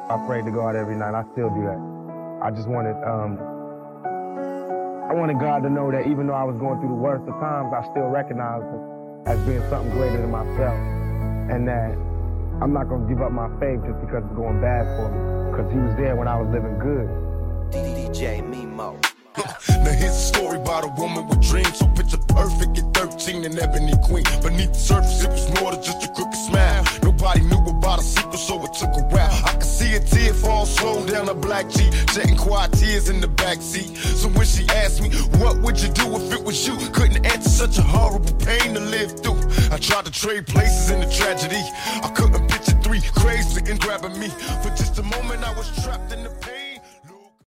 I prayed to God every night. I still do that. I just wanted, I wanted God to know that even though I was going through the worst of times, I still recognized it as being something greater than myself, and that I'm not gonna give up my faith just because it's going bad for me, because He was there when I was living good. DJ Mimo. Now here's a story about a woman with dreams, so picture perfect at 13, an ebony queen. Beneath the surface, it was more than just a crooked smile. Nobody knew about a secret, so it took a while. I could see a tear fall slow down her black cheek, shedding quiet tears in the backseat. So when she asked me, what would you do if it was you? Couldn't answer, such a horrible pain to live through. I tried to trade places in the tragedy. I